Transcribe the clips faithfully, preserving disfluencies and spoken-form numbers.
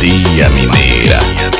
Maria Mineira.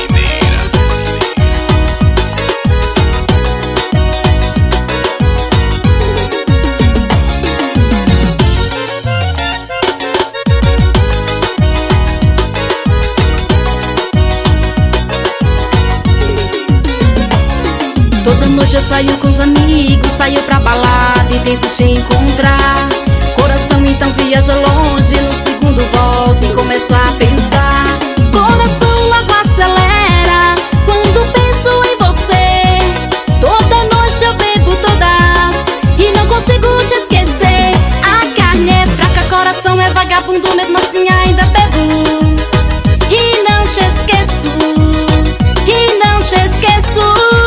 Toda noite eu saio com os amigos, saio pra balada e tento te encontrar. Coração então viaja longe, no segundo volta e começo a pensar. Coração logo acelera quando penso em você. Toda noite eu bebo todas e não consigo te esquecer. A carne é fraca, coração é vagabundo, mesmo assim ainda bebo e não te esqueço, e não te esqueço.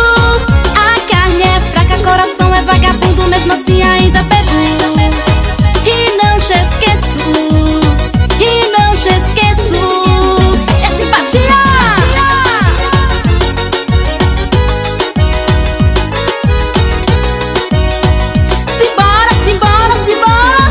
Coração é vagabundo, mesmo assim ainda bebo e não te esqueço, e não te esqueço. É simpatia! Simbora, simbora, simbora!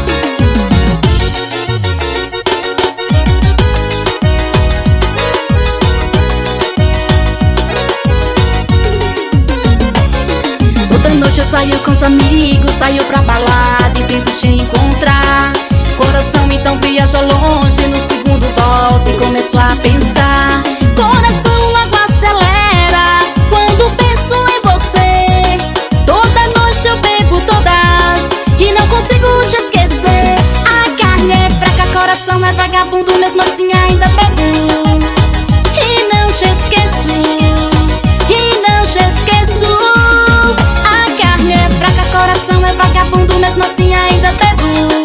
Toda noite eu saio com os amigos, saio pra balada e tento te encontrar. Coração então viaja longe, no segundo volta e começo a pensar. Coração logo acelera quando penso em você. Toda noite eu bebo todas e não consigo te esquecer. A carne é fraca, coração é vagabundo, mesmo assim ainda bebo e não te esqueço, e não te esqueço. Coração é vagabundo, mesmo assim ainda bebo